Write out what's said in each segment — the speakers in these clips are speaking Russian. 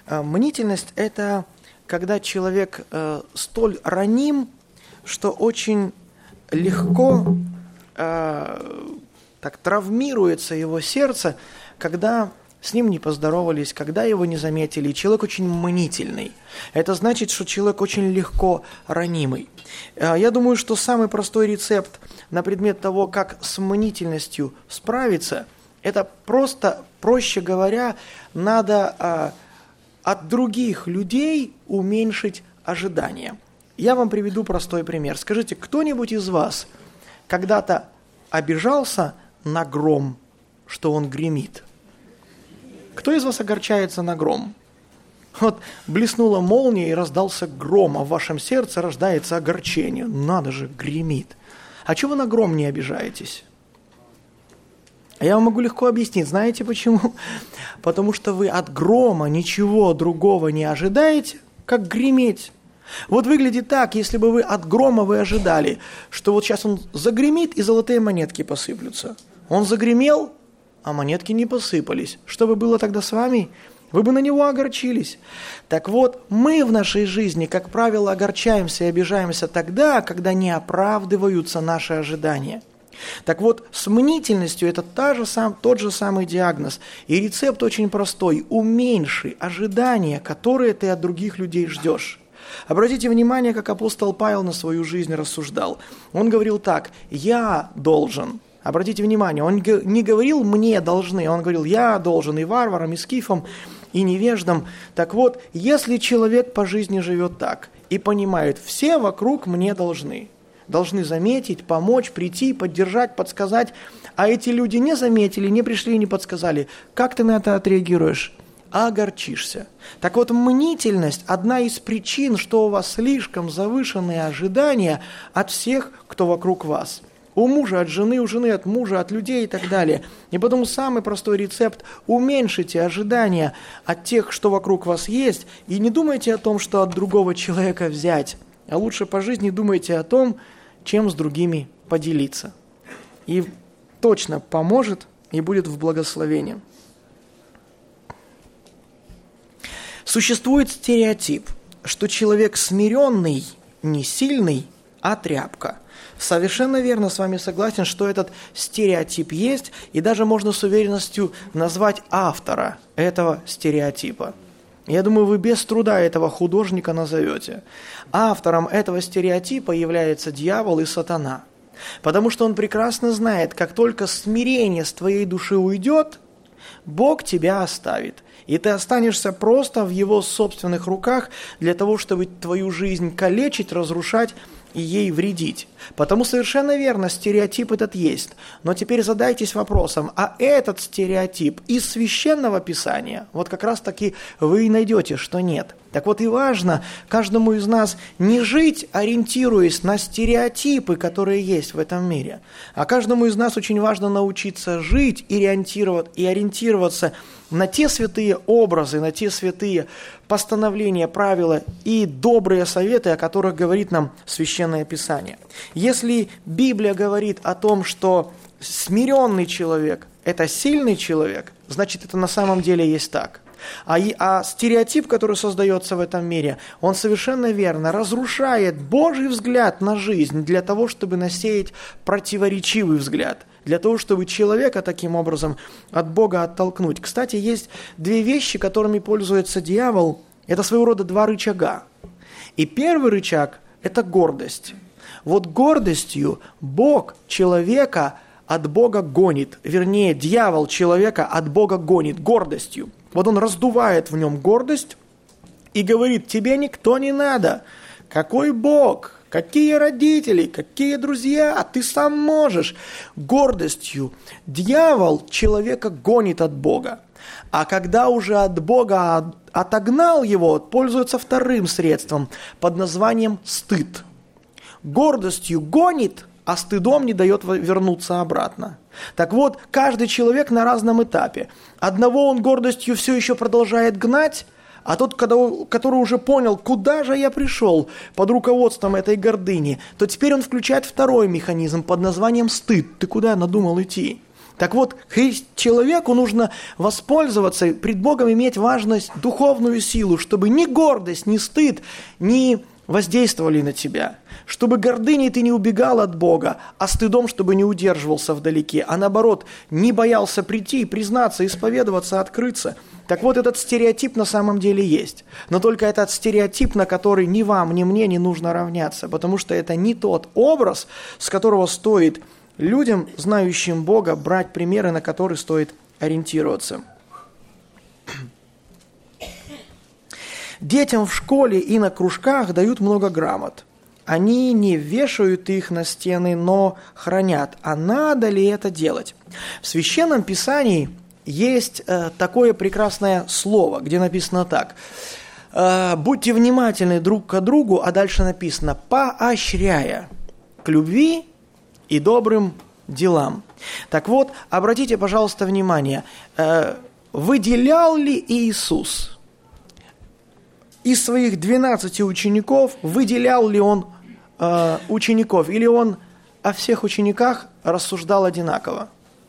Мнительность – это когда человек столь раним, что очень легко так травмируется его сердце, когда с ним не поздоровались, когда его не заметили. И человек очень мнительный. Это значит, что человек очень легко ранимый. Я думаю, что самый простой рецепт на предмет того, как с мнительностью справиться, это просто, проще говоря, надо от других людей уменьшить ожидания. Я вам приведу простой пример. Скажите, кто-нибудь из вас когда-то обижался на гром, что он гремит? Кто из вас огорчается на гром? Вот блеснула молния и раздался гром, а в вашем сердце рождается огорчение. Надо же, гремит. А чего вы на гром не обижаетесь? Я вам могу легко объяснить. Знаете почему? Потому что вы от грома ничего другого не ожидаете, как греметь. Вот выглядит так, если бы вы от грома вы ожидали, что вот сейчас он загремит и золотые монетки посыплются. Он загремел, а монетки не посыпались. Что бы было тогда с вами? Вы бы на него огорчились. Так вот, мы в нашей жизни, как правило, огорчаемся и обижаемся тогда, когда не оправдываются наши ожидания. Так вот, с мнительностью это тот же самый диагноз. И рецепт очень простой. Уменьши ожидания, которые ты от других людей ждешь. Обратите внимание, как апостол Павел на свою жизнь рассуждал. Он говорил так: «Я должен». Обратите внимание, он не говорил «мне должны», он говорил «я должен» и варварам, и скифам, и невеждам. Так вот, если человек по жизни живет так и понимает, все вокруг мне должны заметить, помочь, прийти, поддержать, подсказать, а эти люди не заметили, не пришли, не подсказали, как ты на это отреагируешь? Огорчишься. Так вот, мнительность – одна из причин, что у вас слишком завышенные ожидания от всех, кто вокруг вас. У мужа от жены, у жены от мужа, от людей и так далее. И потому самый простой рецепт – уменьшите ожидания от тех, что вокруг вас есть, и не думайте о том, что от другого человека взять, а лучше по жизни думайте о том, чем с другими поделиться. И точно поможет и будет в благословении. Существует стереотип, что человек смиренный, не сильный, а тряпка. Совершенно верно с вами согласен, что этот стереотип есть, и даже можно с уверенностью назвать автора этого стереотипа. Я думаю, вы без труда этого художника назовете. Автором этого стереотипа является дьявол и сатана, потому что он прекрасно знает, как только смирение с твоей души уйдет, Бог тебя оставит, и ты останешься просто в Его собственных руках для того, чтобы твою жизнь калечить, разрушать и ей вредить. Потому совершенно верно, стереотип этот есть. Но теперь задайтесь вопросом, а этот стереотип из Священного Писания? Вот как раз таки вы и найдете, что нет. Так вот и важно каждому из нас не жить, ориентируясь на стереотипы, которые есть в этом мире, а каждому из нас очень важно научиться жить и ориентироваться на те святые образы, на те святые постановления, правила и добрые советы, о которых говорит нам Священное Писание. Если Библия говорит о том, что смиренный человек – это сильный человек, значит, это на самом деле есть так. А стереотип, который создается в этом мире, он совершенно верно разрушает Божий взгляд на жизнь для того, чтобы насеять противоречивый взгляд, для того, чтобы человека таким образом от Бога оттолкнуть. Кстати, есть две вещи, которыми пользуется дьявол. Это своего рода два рычага. И первый рычаг – это гордость. Вот гордостью Бог человека от Бога гонит. Вернее, дьявол человека от Бога гонит гордостью. Вот он раздувает в нем гордость и говорит: тебе никто не надо. Какой Бог? Какие родители? Какие друзья? Ты сам можешь. Гордостью дьявол человека гонит от Бога. А когда уже от Бога отогнал его, пользуется вторым средством под названием стыд. Гордостью гонит, а стыдом не дает вернуться обратно. Так вот, каждый человек на разном этапе. Одного он гордостью все еще продолжает гнать, а тот, который уже понял, куда же я пришел под руководством этой гордыни, то теперь он включает второй механизм под названием стыд. Ты куда надумал идти? Так вот, человеку нужно воспользоваться, пред Богом иметь важность, духовную силу, чтобы ни гордость, ни стыд не воздействовали на тебя, чтобы гордыней ты не убегал от Бога, а стыдом, чтобы не удерживался вдалеке, а наоборот, не боялся прийти, признаться, исповедоваться, открыться. Так вот, этот стереотип на самом деле есть. Но только этот стереотип, на который ни вам, ни мне не нужно равняться, потому что это не тот образ, с которого стоит людям, знающим Бога, брать примеры, на которые стоит ориентироваться. Детям в школе и на кружках дают много грамот. Они не вешают их на стены, но хранят. А надо ли это делать? В Священном Писании есть такое прекрасное слово, где написано так. «Будьте внимательны друг к другу», а дальше написано «поощряя к любви и добрым делам». Так вот, обратите, пожалуйста, внимание, выделял ли Иисус из своих 12 учеников, выделял ли он учеников, или он о всех учениках рассуждал одинаково?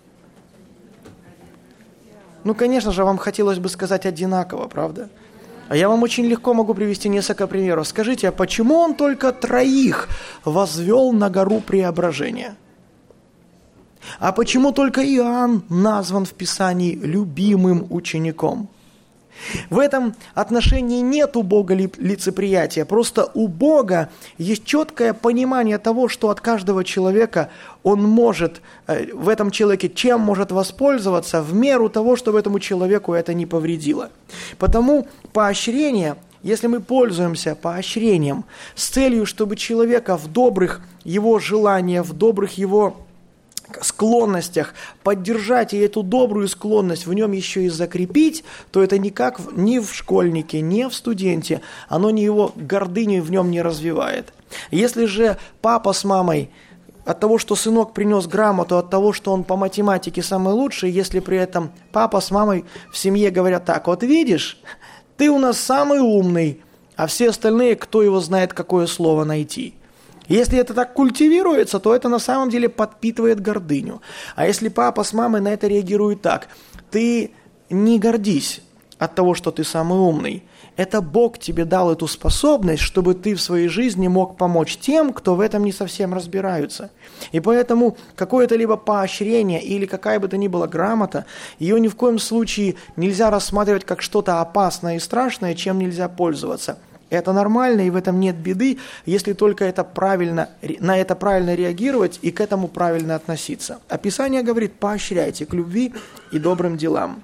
Ну, конечно же, вам хотелось бы сказать одинаково, правда? А я вам очень легко могу привести несколько примеров. Скажите, а почему он только 3 возвел на гору преображения? А почему только Иоанн назван в Писании любимым учеником? В этом отношении нет у Бога лицеприятия, просто у Бога есть четкое понимание того, что от каждого человека он может, в этом человеке чем может воспользоваться в меру того, чтобы этому человеку это не повредило. Потому поощрение, если мы пользуемся поощрением с целью, чтобы человека в добрых его желаниях, в добрых его склонностях поддержать и эту добрую склонность в нем еще и закрепить, то это никак ни в школьнике, ни в студенте, оно не его гордыню в нем не развивает. Если же папа с мамой от того, что сынок принес грамоту, от того, что он по математике самый лучший, если при этом папа с мамой в семье говорят так: вот видишь, ты у нас самый умный, а все остальные, кто его знает, какое слово найти. Если это так культивируется, то это на самом деле подпитывает гордыню. А если папа с мамой на это реагируют так: ты не гордись от того, что ты самый умный. Это Бог тебе дал эту способность, чтобы ты в своей жизни мог помочь тем, кто в этом не совсем разбираются. И поэтому какое-то либо поощрение или какая бы то ни была грамота, ее ни в коем случае нельзя рассматривать как что-то опасное и страшное, чем нельзя пользоваться. Это нормально, и в этом нет беды, если только на это правильно реагировать и к этому правильно относиться. А Писание говорит: поощряйте к любви и добрым делам.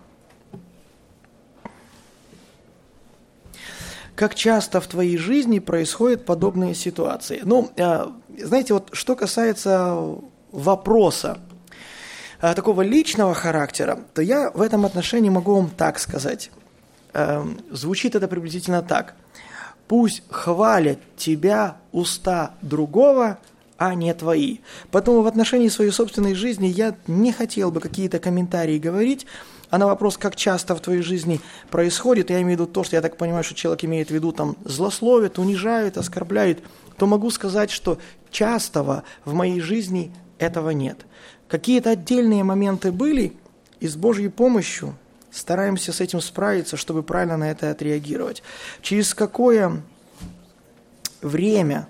Как часто в твоей жизни происходят подобные ситуации? Ну, знаете, вот что касается вопроса такого личного характера, то я в этом отношении могу вам так сказать. Звучит это приблизительно так. Пусть хвалят тебя уста другого, а не твои. Поэтому в отношении своей собственной жизни я не хотел бы какие-то комментарии говорить, а на вопрос, как часто в твоей жизни происходит, я имею в виду то, что я так понимаю, что человек имеет в виду, там, злословит, унижает, оскорбляет, то могу сказать, что частого в моей жизни этого нет. Какие-то отдельные моменты были, и с Божьей помощью стараемся с этим справиться, чтобы правильно на это отреагировать. Через какое время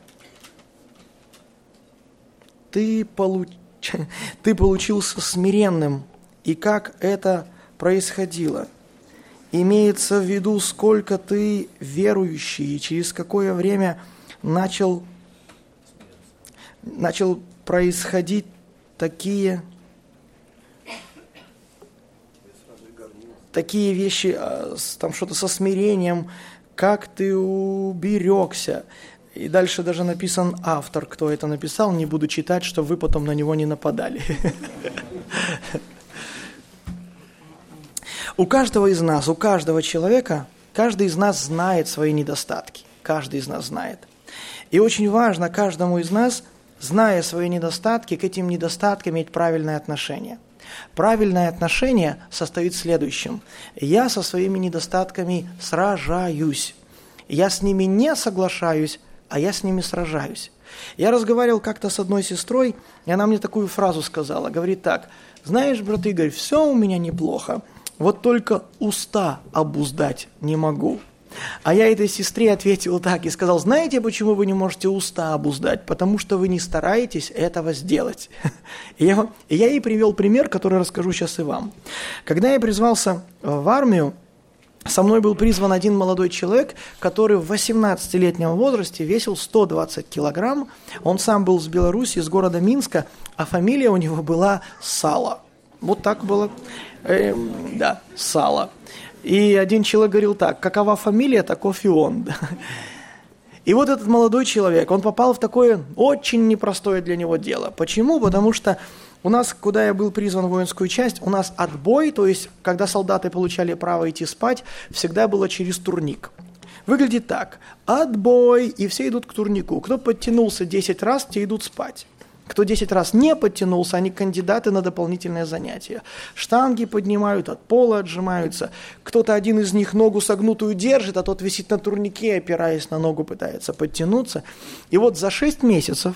ты получился смиренным, и как это происходило? Имеется в виду, сколько ты верующий, и через какое время начал происходить такие вещи, там что-то со смирением, как ты уберегся. И дальше даже написан автор, кто это написал, не буду читать, чтобы вы потом на него не нападали. У каждого из нас, у каждого человека, каждый из нас знает свои недостатки. Каждый из нас знает. И очень важно каждому из нас, зная свои недостатки, к этим недостаткам иметь правильное отношение. Правильное отношение состоит в следующем. Я со своими недостатками сражаюсь. Я с ними не соглашаюсь, а я с ними сражаюсь. Я разговаривал как-то с одной сестрой, и она мне такую фразу сказала. Говорит так: знаешь, брат Игорь, все у меня неплохо, вот только уста обуздать не могу. А я этой сестре ответил так и сказал: знаете, почему вы не можете уста обуздать? Потому что вы не стараетесь этого сделать. И я ей привел пример, который расскажу сейчас и вам. Когда я призвался в армию, со мной был призван один молодой человек, который в 18-летнем возрасте весил 120 килограмм. Он сам был с Беларуси, из города Минска, а фамилия у него была Сало. Вот так было. Да, Сало. И один человек говорил так: какова фамилия, таков и он. И вот этот молодой человек, он попал в такое очень непростое для него дело. Почему? Потому что у нас, куда я был призван в воинскую часть, у нас отбой, то есть, когда солдаты получали право идти спать, всегда было через турник. Выглядит так: отбой, и все идут к турнику. Кто подтянулся 10 раз, те идут спать. Кто 10 раз не подтянулся, они кандидаты на дополнительное занятие. Штанги поднимают, от пола отжимаются. Кто-то один из них ногу согнутую держит, а тот висит на турнике, опираясь на ногу, пытается подтянуться. И вот за 6 месяцев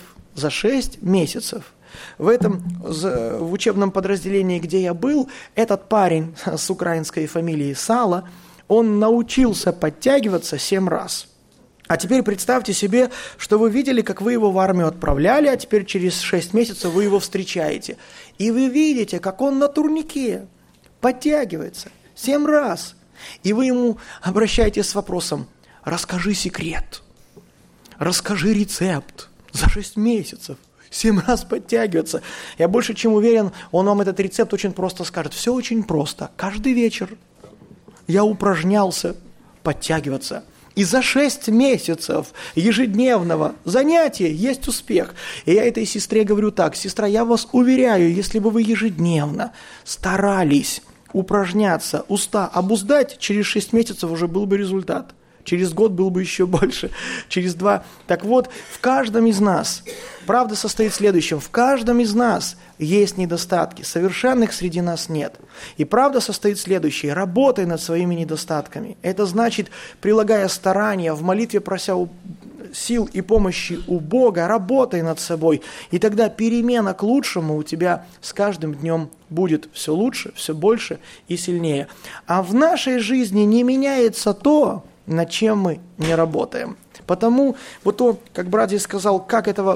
в учебном подразделении, где я был, этот парень с украинской фамилией Сало, он научился подтягиваться 7 раз. А теперь представьте себе, что вы видели, как вы его в армию отправляли, а теперь через 6 месяцев вы его встречаете. И вы видите, как он на турнике подтягивается 7 раз. И вы ему обращаетесь с вопросом: расскажи секрет, расскажи рецепт. За 6 месяцев 7 раз подтягиваться. Я больше чем уверен, он вам этот рецепт очень просто скажет. Все очень просто. Каждый вечер я упражнялся подтягиваться. И за 6 месяцев ежедневного занятия есть успех. И я этой сестре говорю так: сестра, я вас уверяю, если бы вы ежедневно старались упражняться, уста обуздать, через 6 месяцев уже был бы результат. Через год был бы еще больше, через 2. Так вот, в каждом из нас, правда состоит в следующем: в каждом из нас есть недостатки, совершенных среди нас нет. И правда состоит в следующем: работай над своими недостатками. Это значит, прилагая старания, в молитве прося сил и помощи у Бога, работай над собой. И тогда перемена к лучшему у тебя с каждым днем будет все лучше, все больше и сильнее. А в нашей жизни не меняется то, над чем мы не работаем. Потому вот то, как брат здесь сказал, как этого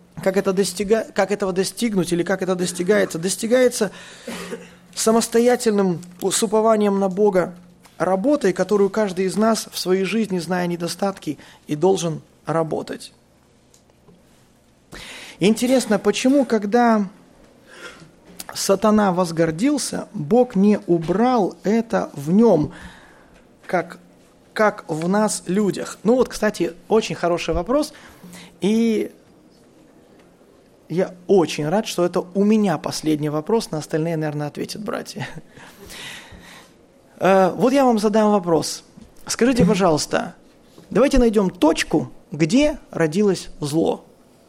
достигнуть или как это достигается самостоятельным с упованием на Бога работой, которую каждый из нас в своей жизни, зная недостатки, и должен работать. Интересно, почему, когда сатана возгордился, Бог не убрал это в нем, как в нас, людях? Ну вот, кстати, очень хороший вопрос, и я очень рад, что это у меня последний вопрос, на остальные, наверное, ответят братья. Вот я вам задам вопрос. Скажите, пожалуйста, давайте найдем точку, где родилось зло.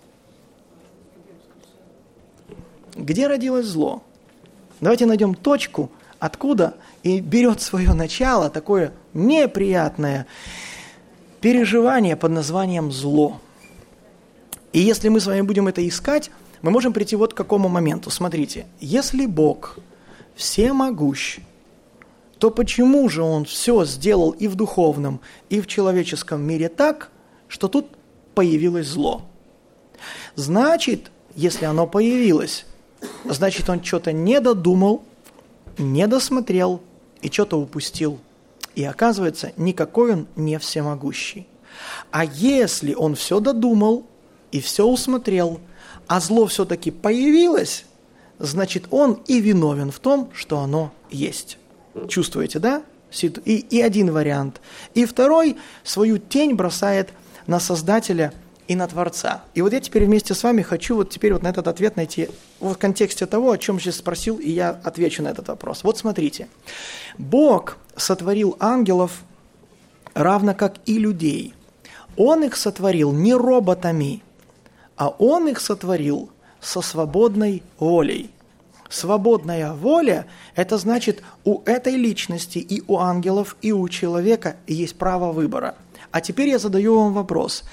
Где родилось зло? Давайте найдем точку, откуда и берет свое начало такое неприятное переживание под названием зло. И если мы с вами будем это искать, мы можем прийти вот к какому моменту. Смотрите, если Бог всемогущ, то почему же Он все сделал и в духовном, и в человеческом мире так, что тут появилось зло? Значит, если оно появилось, значит, Он что-то не додумал, не досмотрел и что-то упустил. И оказывается, никакой Он не всемогущий. А если Он все додумал и все усмотрел, а зло все-таки появилось, значит, Он и виновен в том, что оно есть. Чувствуете, да? И один вариант. И второй свою тень бросает на Создателя и на Творца. И вот я теперь вместе с вами хочу вот теперь вот на этот ответ найти в контексте того, о чем сейчас спросил, и я отвечу на этот вопрос. Вот смотрите. Бог сотворил ангелов, равно как и людей. Он их сотворил не роботами, а Он их сотворил со свободной волей. Свободная воля – это значит, у этой личности и у ангелов, и у человека есть право выбора. А теперь я задаю вам вопрос.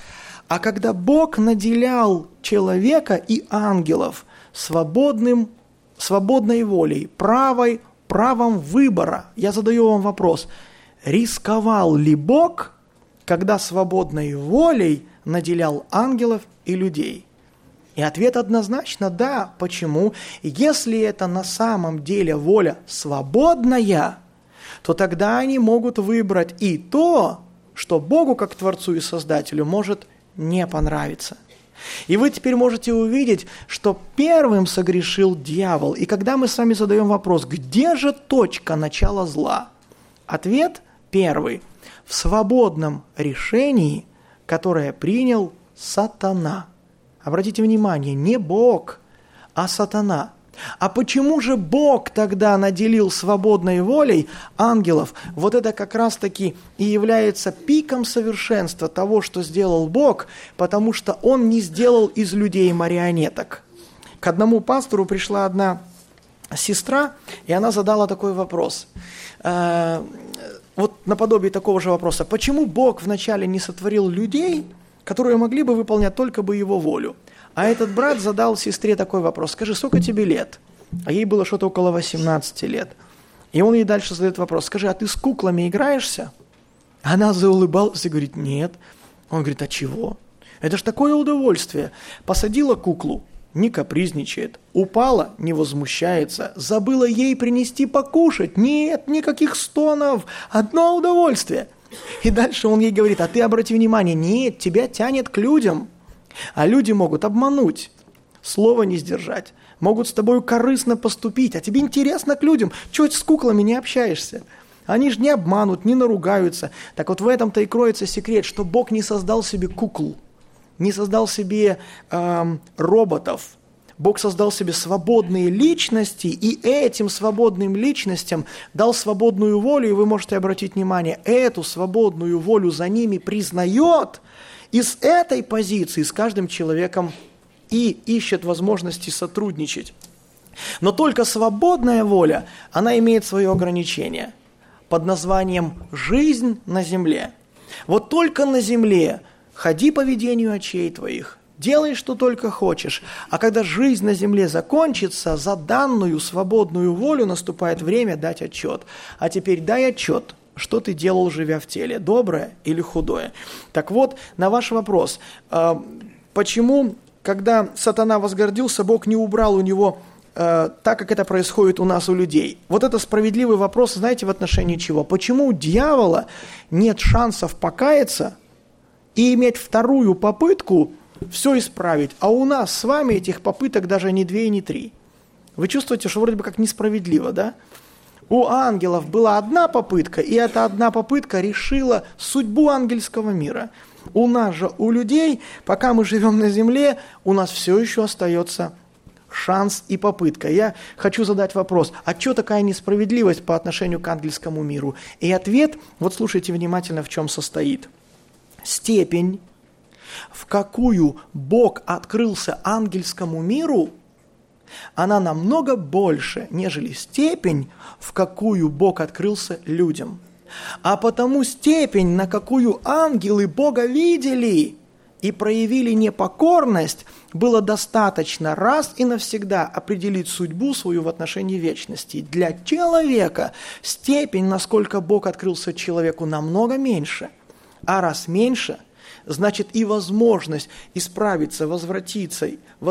А когда Бог наделял человека и ангелов свободной волей, правом выбора, я задаю вам вопрос, рисковал ли Бог, когда свободной волей наделял ангелов и людей? И ответ однозначно да. Почему? Если это на самом деле воля свободная, то тогда они могут выбрать и то, что Богу, как Творцу и Создателю, может не понравиться. И вы теперь можете увидеть, что первым согрешил дьявол. И когда мы с вами задаем вопрос, где же точка начала зла? Ответ первый. В свободном решении, которое принял сатана. Обратите внимание, не Бог, а сатана. А почему же Бог тогда наделил свободной волей ангелов? Вот это как раз-таки и является пиком совершенства того, что сделал Бог, потому что Он не сделал из людей марионеток. К одному пастору пришла одна сестра, и она задала такой вопрос. Вот наподобие такого же вопроса. Почему Бог вначале не сотворил людей, которые могли бы выполнять только бы Его волю? А этот брат задал сестре такой вопрос. Скажи, сколько тебе лет? А ей было что-то около 18 лет. И он ей дальше задает вопрос. Скажи, а ты с куклами играешься? Она заулыбалась и говорит, нет. Он говорит, а чего? Это ж такое удовольствие. Посадила куклу, не капризничает. Упала, не возмущается. Забыла ей принести покушать. Нет, никаких стонов. Одно удовольствие. И дальше он ей говорит, а ты обрати внимание, нет, тебя тянет к людям. А люди могут обмануть, слово не сдержать, могут с тобой корыстно поступить, а тебе интересно к людям. Чего с куклами не общаешься? Они же не обманут, не наругаются. Так вот в этом-то и кроется секрет, что Бог не создал себе кукол, не создал себе роботов. Бог создал себе свободные личности, и этим свободным личностям дал свободную волю, и вы можете обратить внимание, эту свободную волю за ними признает, и с этой позиции с каждым человеком и ищет возможности сотрудничать. Но только свободная воля, она имеет свое ограничение под названием «жизнь на земле». Вот только на земле ходи по ведению очей твоих, делай, что только хочешь, а когда жизнь на земле закончится, за данную свободную волю наступает время дать отчет. А теперь дай отчет. Что ты делал, живя в теле, доброе или худое? Так вот, на ваш вопрос, почему, когда сатана возгордился, Бог не убрал у него так, как это происходит у нас, у людей? Вот это справедливый вопрос, знаете, в отношении чего? Почему у дьявола нет шансов покаяться и иметь вторую попытку все исправить, а у нас с вами этих попыток даже не 2 и не 3? Вы чувствуете, что вроде бы как несправедливо, да? У ангелов была одна попытка, и эта одна попытка решила судьбу ангельского мира. У нас же, у людей, пока мы живем на земле, у нас все еще остается шанс и попытка. Я хочу задать вопрос, а что такая несправедливость по отношению к ангельскому миру? И ответ, вот слушайте внимательно, в чем состоит. Степень, в какую Бог открылся ангельскому миру, она намного больше, нежели степень, в какую Бог открылся людям. А потому степень, на какую ангелы Бога видели и проявили непокорность, было достаточно раз и навсегда определить судьбу свою в отношении вечности. Для человека степень, насколько Бог открылся человеку, намного меньше. А раз меньше, значит и возможность исправиться, возвратиться,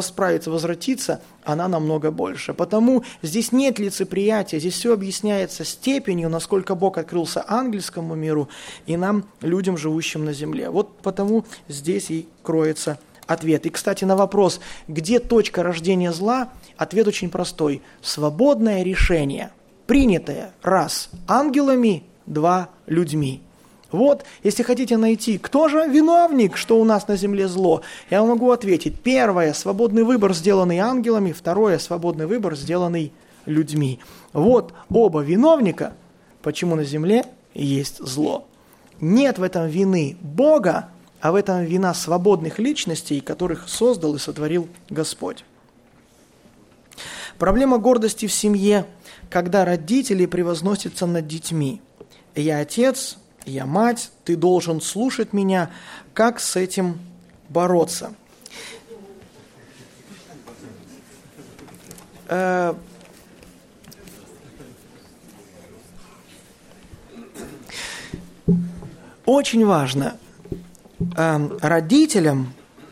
она намного больше. Потому здесь нет лицеприятия, здесь все объясняется степенью, насколько Бог открылся ангельскому миру и нам, людям, живущим на земле. Вот потому здесь и кроется ответ. И, кстати, на вопрос, где точка рождения зла, ответ очень простой. Свободное решение, принятое, раз, ангелами, два, людьми. Вот, если хотите найти, кто же виновник, что у нас на земле зло, я могу ответить. Первое, свободный выбор, сделанный ангелами. Второе, свободный выбор, сделанный людьми. Вот оба виновника, почему на земле есть зло. Нет в этом вины Бога, а в этом вина свободных личностей, которых создал и сотворил Господь. Проблема гордости в семье, когда родители превозносятся над детьми. Я отец, я мать, ты должен слушать меня. Как с этим бороться. Очень важно родителям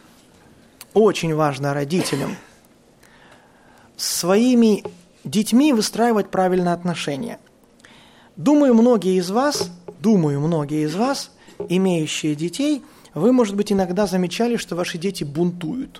с своими детьми выстраивать правильные отношения. Думаю, многие из вас, имеющие детей, вы, может быть, иногда замечали, что ваши дети бунтуют.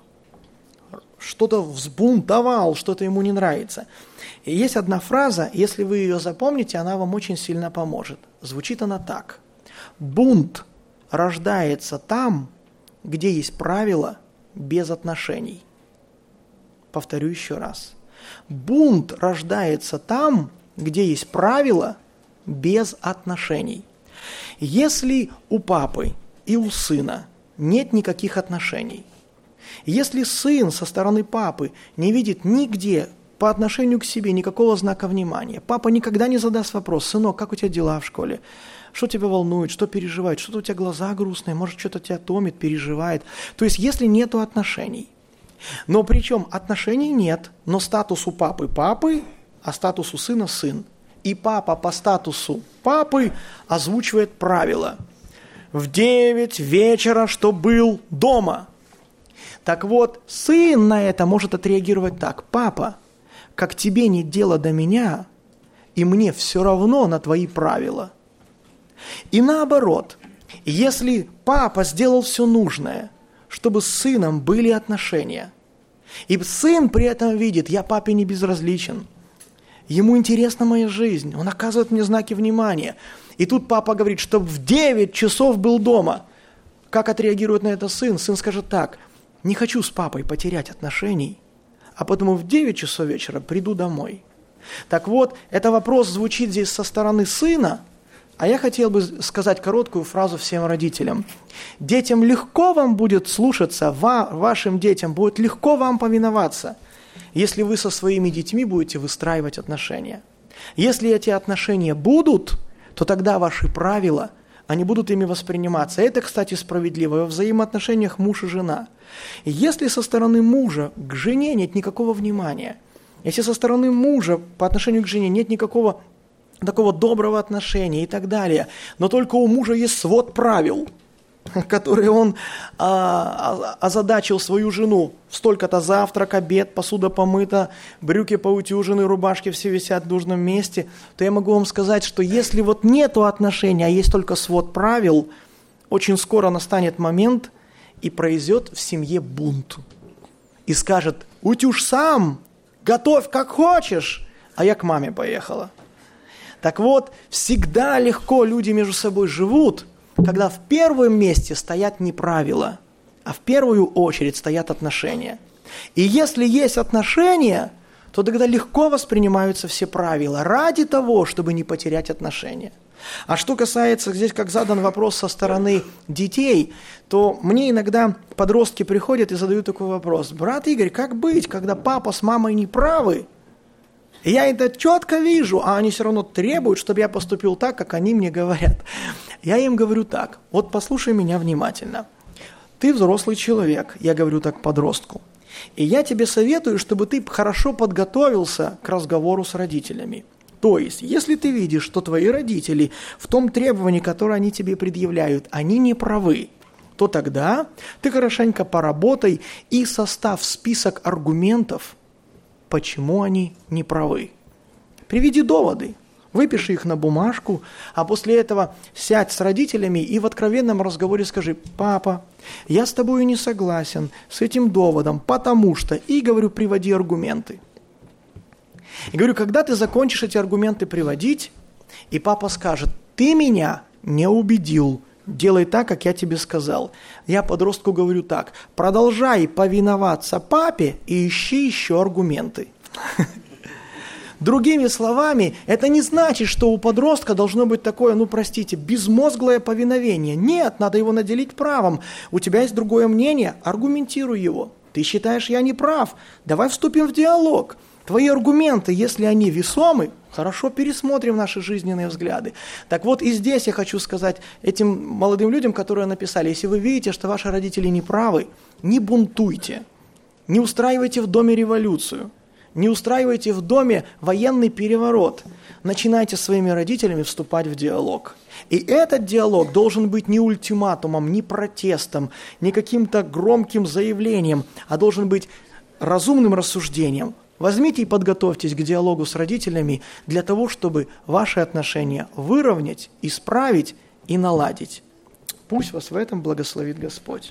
Что-то взбунтовал, что-то ему не нравится. И есть одна фраза, если вы ее запомните, она вам очень сильно поможет. Звучит она так. Бунт рождается там, где есть правила без отношений. Повторю еще раз. Бунт рождается там, где есть правила без отношений. Если у папы и у сына нет никаких отношений, если сын со стороны папы не видит нигде по отношению к себе никакого знака внимания, папа никогда не задаст вопрос: «Сынок, как у тебя дела в школе? Что тебя волнует, что переживает, что-то у тебя глаза грустные, может, что-то тебя томит, переживает». То есть, если нету отношений. Но причем отношений нет, но статус у папы – папы, а статус у сына – сын. И папа по статусу папы озвучивает правила. В 9 вечера, что был дома. Так вот, сын на это может отреагировать так: «Папа, как тебе нет дела до меня, и мне все равно на твои правила». И наоборот, если папа сделал все нужное, чтобы с сыном были отношения, и сын при этом видит: я папе не безразличен, ему интересна моя жизнь, он оказывает мне знаки внимания, и тут папа говорит, чтобы в 9 часов был дома. Как отреагирует на это сын? Сын скажет так: не хочу с папой потерять отношений, а потому в 9 часов вечера приду домой. Так вот, этот вопрос звучит здесь со стороны сына, а я хотел бы сказать короткую фразу всем родителям. Детям легко вам будет слушаться, вашим детям будет легко вам повиноваться, если вы со своими детьми будете выстраивать отношения. Если эти отношения будут, то тогда ваши правила, они будут ими восприниматься. Это, кстати, справедливо во взаимоотношениях муж и жена. Если со стороны мужа к жене нет никакого внимания, если со стороны мужа по отношению к жене нет никакого такого доброго отношения и так далее, но только у мужа есть свод правил, которые он озадачил свою жену: столько-то завтрак, обед, посуда помыта, брюки поутюжены, рубашки все висят в нужном месте, то я могу вам сказать, что если вот нету отношений, а есть только свод правил, очень скоро настанет момент и произойдет в семье бунт. И скажет: утюж сам, готовь как хочешь, а я к маме поехала. Так вот, всегда легко люди между собой живут, когда в первом месте стоят не правила, а в первую очередь стоят отношения. И если есть отношения, то тогда легко воспринимаются все правила ради того, чтобы не потерять отношения. А что касается, здесь как задан вопрос со стороны детей, то мне иногда подростки приходят и задают такой вопрос: брат Игорь, как быть, когда папа с мамой не правы? И я это четко вижу, а они все равно требуют, чтобы я поступил так, как они мне говорят. Я им говорю так: вот послушай меня внимательно. Ты взрослый человек, я говорю так подростку. И я тебе советую, чтобы ты хорошо подготовился к разговору с родителями. То есть, если ты видишь, что твои родители в том требовании, которое они тебе предъявляют, они не правы, то тогда ты хорошенько поработай и составь список аргументов, почему они не правы. Приведи доводы, выпиши их на бумажку, а после этого сядь с родителями и в откровенном разговоре скажи: папа, я с тобой не согласен с этим доводом, потому что, и говорю, приводи аргументы. И говорю, когда ты закончишь эти аргументы приводить, и папа скажет: ты меня не убедил, делай так, как я тебе сказал. Я подростку говорю так: продолжай повиноваться папе и ищи еще аргументы. Другими словами, это не значит, что у подростка должно быть такое, безмозглое повиновение. Нет, надо его наделить правом. У тебя есть другое мнение, аргументируй его. Ты считаешь, я не прав, давай вступим в диалог. Твои аргументы, если они весомы, хорошо пересмотрим наши жизненные взгляды. Так вот и здесь я хочу сказать этим молодым людям, которые написали, если вы видите, что ваши родители не правы, не бунтуйте, не устраивайте в доме революцию, не устраивайте в доме военный переворот. Начинайте с своими родителями вступать в диалог. И этот диалог должен быть не ультиматумом, не протестом, не каким-то громким заявлением, а должен быть разумным рассуждением. Возьмите и подготовьтесь к диалогу с родителями для того, чтобы ваши отношения выровнять, исправить и наладить. Пусть вас в этом благословит Господь.